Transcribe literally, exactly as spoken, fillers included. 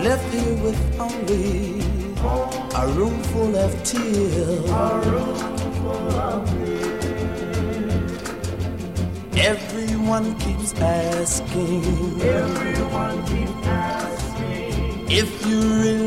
left here with only a room full of tears. A room full of tears. Everyone keeps asking. Everyone keeps asking if you really